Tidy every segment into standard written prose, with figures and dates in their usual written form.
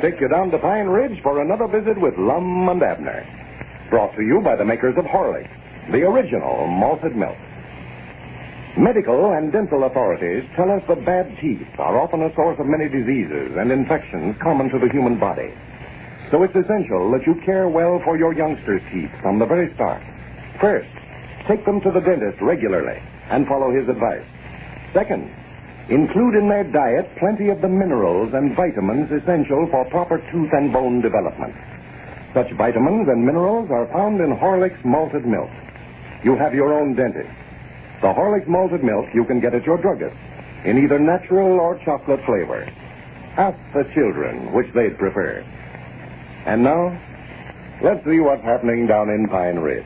take you down to Pine Ridge for another visit with Lum and Abner. Brought to you by the makers of Horlicks, the original malted milk. Medical and dental authorities tell us that bad teeth are often a source of many diseases and infections common to the human body. So it's essential that you care well for your youngsters' teeth from the very start. First, take them to the dentist regularly and follow his advice. Second, include in their diet plenty of the minerals and vitamins essential for proper tooth and bone development. Such vitamins and minerals are found in Horlicks malted milk. You have your own dentist. The Horlicks malted milk you can get at your druggist in either natural or chocolate flavor. Ask the children which they'd prefer. And now, let's see what's happening down in Pine Ridge.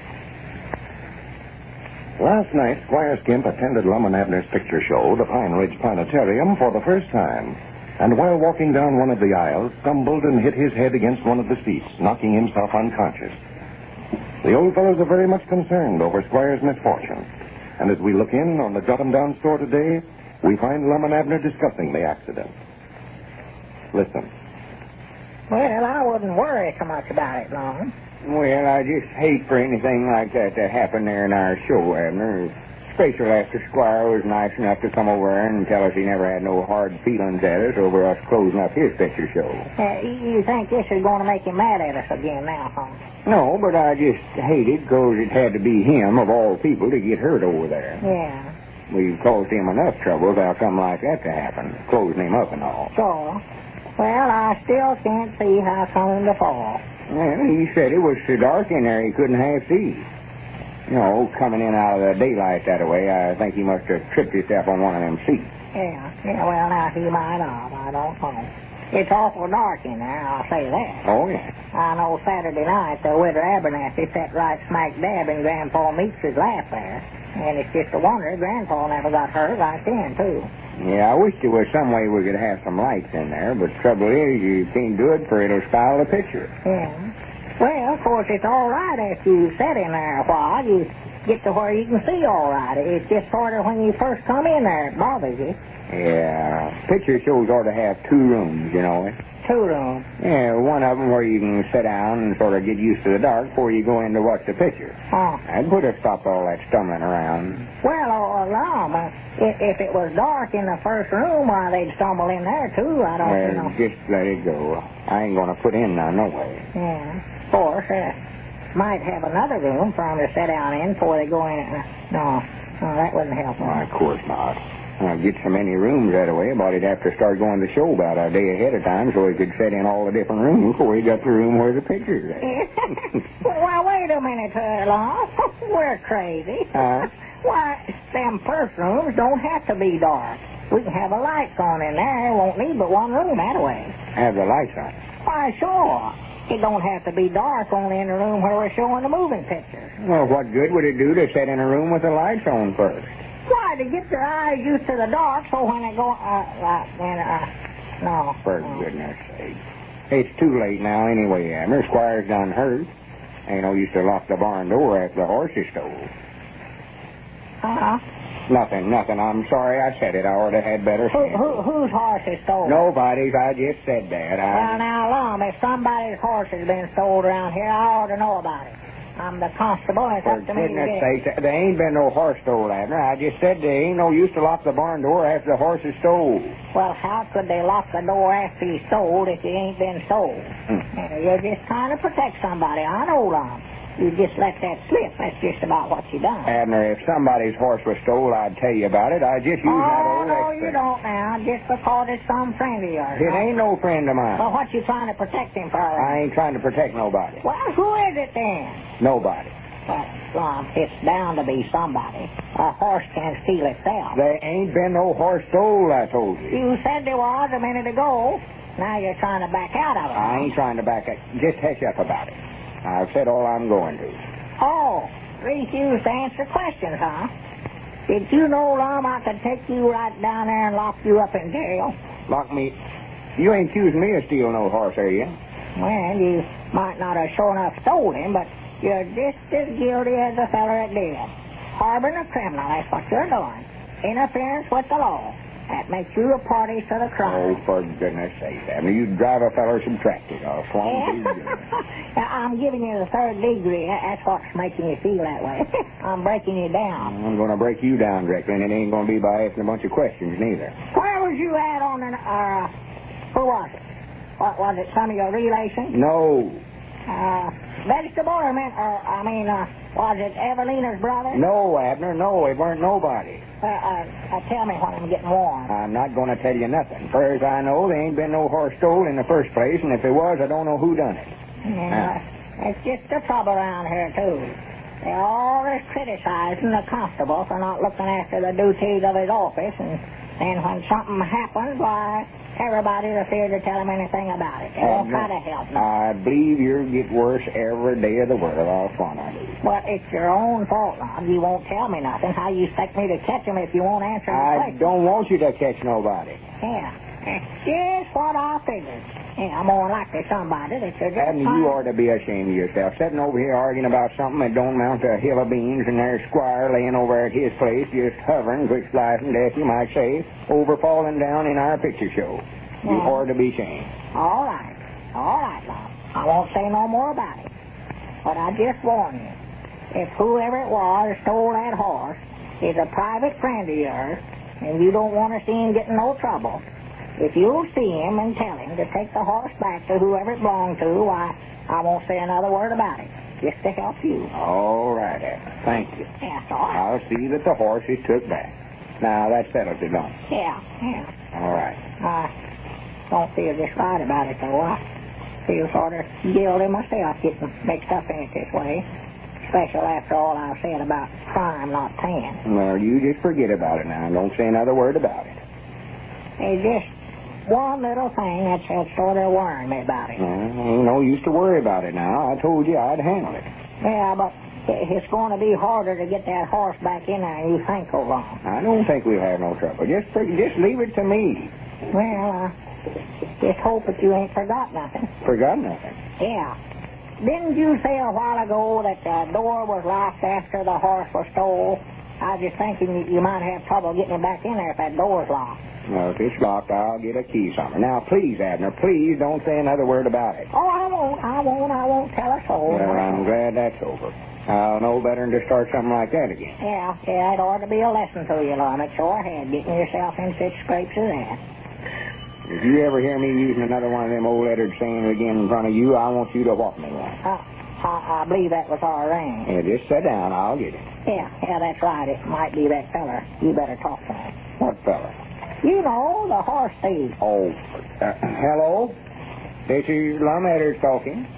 Last night, Squire Skimp attended Lum and Abner's picture show, the Pine Ridge Planetarium, for the first time. And while walking down one of the aisles, stumbled and hit his head against one of the seats, knocking himself unconscious. The old fellows are very much concerned over Squire's misfortune. And as we look in on the Got-'em-Down store today, we find Lum and Abner discussing the accident. Listen. Well, I wouldn't worry so much about it, Lum. Well, I just hate for anything like that to happen there in our show, Abner. Especially after Squire was nice enough to come over and tell us he never had no hard feelings at us over us closing up his picture show. You think this is going to make him mad at us again now, huh? No, but I just hate it because it had to be him, of all people, to get hurt over there. Yeah. We've caused him enough trouble without something like that to happen, closing him up and all. Sure. Well, I still can't see how coming to fall. Well, he said it was so dark in there he couldn't half see. You know, coming in out of the daylight that way, I think he must have tripped himself on one of them seats. Yeah, well, now, he might have. I don't know. It's awful dark in there, I'll say that. Oh, yeah. I know Saturday night, the Widder Abernathy sat right smack dab in Grandpa Meeks' lap there. And it's just a wonder Grandpa never got hurt right then, too. Yeah, I wish there was some way we could have some lights in there, but trouble is you can't do it for it'll spoil the picture. Yeah. Well, of course, it's all right after you sit in there a while. You get to where you can see all right. It's just sort of when you first come in there it bothers you. Yeah, picture shows ought to have 2 rooms, you know. 2 rooms? Yeah, one of them where you can sit down and sort of get used to the dark before you go in to watch the picture. Oh. I'd put a stop to all that stumbling around. Well, Lum, if it was dark in the first room, why, they'd stumble in there, too. I don't know. Just let it go. I ain't going to put in none, no way. Yeah. Of course, might have another room for them to sit down in before they go in. No, that wouldn't help them. Well, of course not. I'd get so many rooms that way, but he'd have to start going to the show about a day ahead of time so he could sit in all the different rooms before he got the room where the picture's at. Well, wait a minute, Lum. We're crazy. Why, them first rooms don't have to be dark. We can have the lights on in there. Won't need but one room that way. Have the lights on? Why, sure. It don't have to be dark only in the room where we're showing the moving pictures. Well, what good would it do to sit in a room with the lights on first? Why, to get your eyes used to the dark so when they go, no. For goodness sake. It's too late now anyway, Abner. Squire's done hurt. Ain't no use to lock the barn door after the horse is stole. Uh-huh. Nothing. I'm sorry I said it. I ought to have better sense. Whose horse is stolen? Nobody's. I just said that. Well, now, Lum, if somebody's horse has been stolen around here, I ought to know about it. I'm the constable, and it's up to me to get it. For goodness sake, there ain't been no horse stole, Abner. I just said there ain't no use to lock the barn door after the horse is stole. Well, how could they lock the door after he's sold if he ain't been sold? You're just trying to protect somebody. I know, Lum. You just let that slip. That's just about what you done. Abner, if somebody's horse was stole, I'd tell you about it. I just used that old no, you don't now. Just because it's some friend of yours. It ain't no friend of mine. Well, what you trying to protect him for? I ain't trying to protect nobody. Well, who is it then? Nobody. Well, Lum, it's bound to be somebody. A horse can't steal itself. There ain't been no horse stole, I told you. You said there was a minute ago. Now you're trying to back out of it. I ain't trying to back out. Just hush up about it. I've said all I'm going to. Oh, refuse to answer questions, huh? Did you know, Lum, I could take you right down there and lock you up in jail? Lock me? You ain't accusing me of stealing no horse, are you? Well, you might not have sure enough stole him, but you're just as guilty as the feller that did. Harboring a criminal, that's what you're doing. Interference with the law. That makes you a party to the Oh, crime. for goodness sake, Abner, you drive a feller subtracted. I'll swing to you. I'm giving you the third degree. That's what's making you feel that way. I'm breaking you down. I'm going to break you down directly, and it ain't going to be by asking a bunch of questions, neither. Where was you at on the, who was it? What, was it some of your relations? No. Vegetable or was it Evelina's brother? No, Abner, no, it weren't nobody. Tell me when I'm getting warm. I'm not going to tell you nothing. Far as I know, there ain't been no horse stole in the first place, and if there was, I don't know who done it. Yeah, it's just the trouble around here, too. They're always criticizing the constable for not looking after the duties of his office, and then when something happens, why, everybody's afraid to tell him anything about it. They don't try to help him. I believe you'll get worse every day of the world. I'll swan on you. Well, it's your own fault, Lon. You won't tell me nothing. How you expect me to catch him if you won't answer the I question? don't want you to catch nobody. Yeah, that's just what I figured. Yeah, more likely somebody that you're just Abner, you ought to be ashamed of yourself. Sitting over here arguing about something that don't amount to a hill of beans, and there's Squire laying over at his place, just hovering, quick slicing death, you might say, over falling down in our picture show. You ought to be ashamed. All right, Lon. I won't say no more about it. But I just warn you, if whoever it was stole that horse is a private friend of yours, and you don't want to see him get in no trouble, if you'll see him and tell him to take the horse back to whoever it belonged to, why, I won't say another word about it, just to help you. All right, Abner. Thank you. Yes, all right. I'll see that the horse is took back. Now, that settles it, don't it? Yeah. All right. I don't feel just right about it, though. I feel sort of guilty myself getting mixed up in it this way, especially after all I've said about crime not paying. Well, you just forget about it now. Don't say another word about it. There's just one little thing that's sort of worrying me about it. Ain't no use to worry about it now. I told you I'd handle it. Yeah, but it's going to be harder to get that horse back in there than you think, over. I don't think we'll have no trouble. Just leave it to me. Well, just hope that you ain't forgot nothing. Forgot nothing. Yeah. Didn't you say a while ago that the door was locked after the horse was stole? I was just thinking you might have trouble getting him back in there if that door's locked. Well, if it's locked, I'll get a key somewhere. Now, please, Abner, please don't say another word about it. Oh, I won't tell a soul. Well, I'm glad that's over. I'll know better than to start something like that again. Yeah, it ought to be a lesson to you, Lon. It sure had, getting yourself in such scrapes as that. If you ever hear me using another one of them old lettered sayings again in front of you, I want you to whop me one. I believe that was our ring. Yeah, just sit down. I'll get it. Yeah, that's right. It might be that feller. You better talk to him. What fella? You know, the horse thief. Oh, hello? This is Lum Edders talking.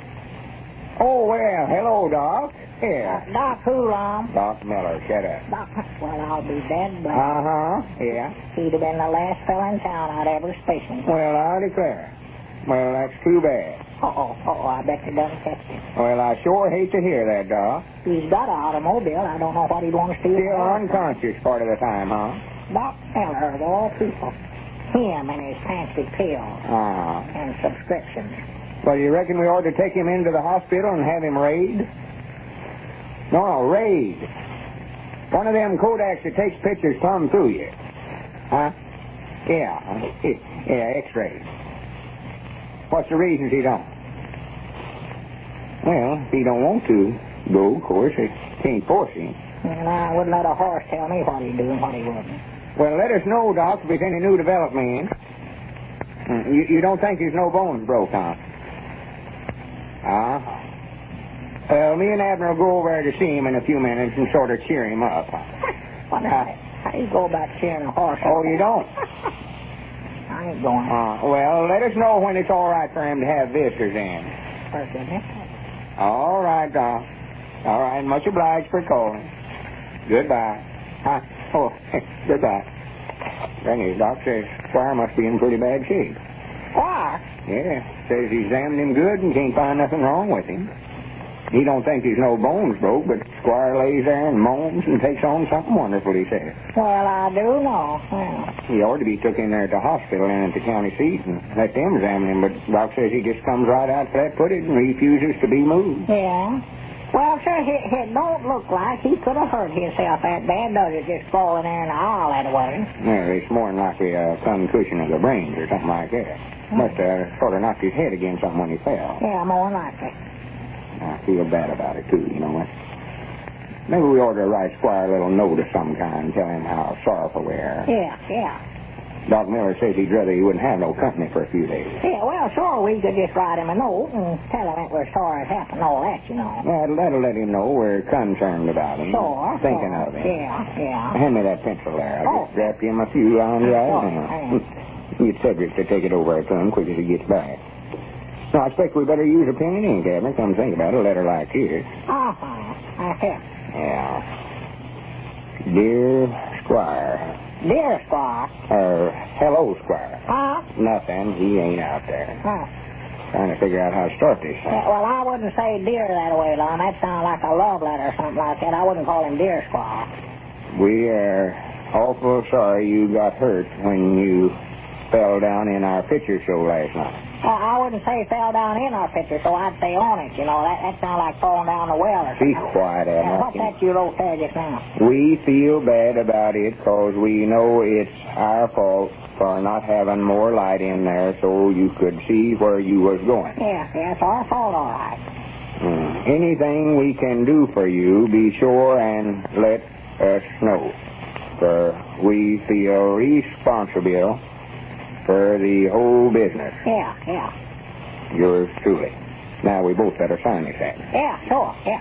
Oh, well, hello, Doc. Yeah. Doc who, Lum? Doc Miller, shut up. Doc, well, I'll be dead, but Yeah. he'd have been the last fella in town I'd ever speak. Well, I declare. Well, that's too bad. I bet you doesn't catch him. Well, I sure hate to hear that, Doc. He's got an automobile. I don't know what he'd want to steal. Still unconscious part of the time, huh? Doc Miller, of all people. Him and his fancy pills and subscriptions. Well, you reckon we ought to take him into the hospital and have him raid? No, raid. One of them Kodaks that takes pictures plumb through you. Huh? Yeah, X-rays. What's the reasons he don't? Well, if he don't want to go, of course, it can't force him. And I wouldn't let a horse tell me what he'd do and what he wouldn't. Well, let us know, Doc, if there's any new development. You don't think there's no bones broke, huh? Well, me and Abner will go over there to see him in a few minutes and sort of cheer him up. Wonder how do you go about cheering a horse? Oh, you don't? I ain't going. Well, let us know when it's all right for him to have visitors in. All right, Doc. All right, much obliged for calling. Goodbye. Goodbye. Thing is, Doc says Squire must be in pretty bad shape. Squire? Yeah, says he examined him good and can't find nothing wrong with him. He don't think there's no bones broke, but Squire lays there and moans and takes on something wonderful, he says. Well, I do know. Well, he ought to be took in there at the hospital and at the county seat and let them examine him, but Doc says he just comes right out flat-footed and refuses to be moved. Yeah. Well, sir, it don't look like he could have hurt himself that bad, does it, just falling there in the aisle that way? No, it's more than likely a concussion of the brains or something like that. Must have sort of knocked his head against something when he fell. Yeah, more than likely. I feel bad about it, too, you know what? Maybe we ought to write Squire a little note of some kind, tell him how sorrowful we are. Yeah. Doc Miller says he'd rather he wouldn't have no company for a few days. Yeah, well, sure, we could just write him a note and tell him that we're sorry it happened, all that, you know. That'll let him know we're concerned about him. Sure. Thinking of him. Yeah. Hand me that pencil there. I'll just draft him a few lines right. Get Cedric to take it over to him quick as he gets back. No, I expect we better use a pen and ink, Abner. Come think about it, a letter like this. Yeah. Dear Squire. Dear Squire. Hello, Squire. Huh? Nothing. He ain't out there. Huh. Trying to figure out how to start this thing. Yeah, well, I wouldn't say dear that way, Lon. That sounds like a love letter or something like that. I wouldn't call him dear Squire. We are awful sorry you got hurt when you fell down in our picture show last night. I wouldn't say fell down in our picture, so I'd say on it. You know, that sounds like falling down the well or something. Be quiet, Abner. What's that you wrote there just now? We feel bad about it because we know it's our fault for not having more light in there so you could see where you was going. Yeah, it's our fault, all right. Anything we can do for you, be sure and let us know. For we feel responsible for the whole business. Yeah. Yours truly. Now, we both better sign this, Abner. Yeah, sure, yeah.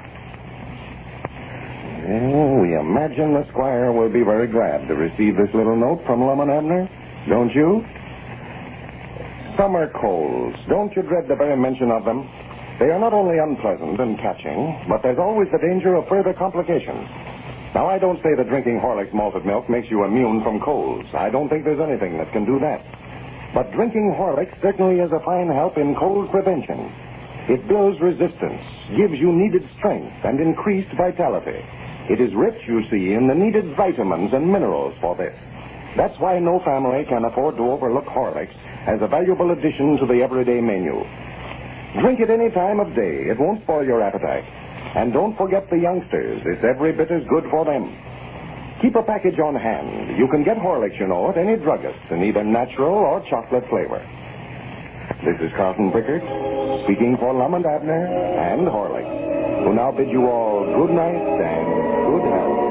Well, we imagine the Squire will be very glad to receive this little note from Lum and Abner. Don't you? Summer colds. Don't you dread the very mention of them? They are not only unpleasant and catching, but there's always the danger of further complications. Now, I don't say that drinking Horlick's malted milk makes you immune from colds. I don't think there's anything that can do that. But drinking Horlicks certainly is a fine help in cold prevention. It builds resistance, gives you needed strength, and increased vitality. It is rich, you see, in the needed vitamins and minerals for this. That's why no family can afford to overlook Horlicks as a valuable addition to the everyday menu. Drink it any time of day. It won't spoil your appetite. And don't forget the youngsters. It's every bit as good for them. Keep a package on hand. You can get Horlicks, you know, at any druggist in either natural or chocolate flavor. This is Carlton Pickard, speaking for Lum and Abner and Horlicks, who now bid you all good night and good health.